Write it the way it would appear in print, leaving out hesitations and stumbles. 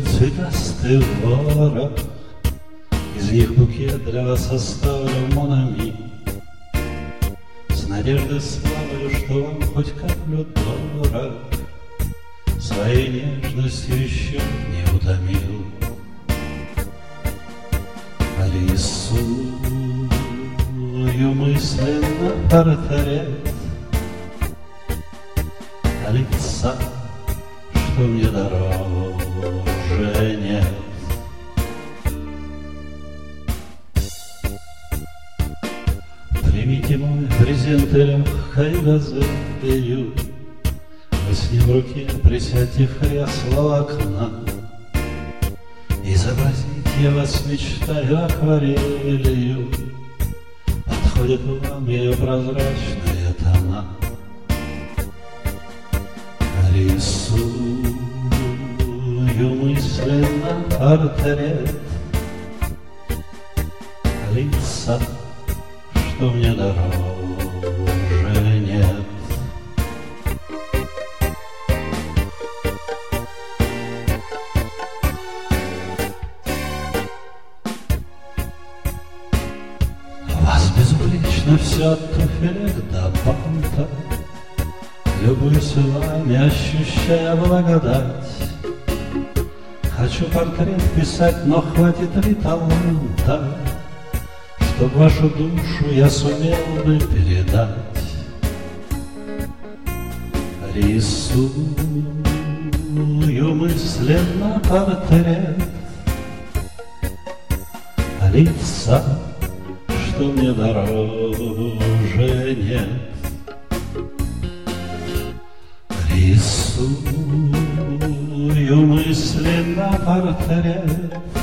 цветастый ворох, из них букет для вас оставлю, мон ами. С надеждой славою, что вам хоть каплю дорог, своей нежностью еще не утомил. Рисую мысленно портрет лица, что мне дороже нет. Примите мой презент и легкой газелью, вы с ним в руке присядьте в кресло у окна. Изобразить я вас мечтаю акварелью, подходит вам ее прозрачная тона. Рисую мысленно портрет лица, что мне дороже нет. Вас безупречно все от туфелек до банта, любуюсь вами, ощущая благодать. Хочу портрет писать, но хватит ли таланта, чтоб вашу душу я сумел бы передать. Рисую мысленно портрет лица, что мне дороже нет. Рисую мысленно портрет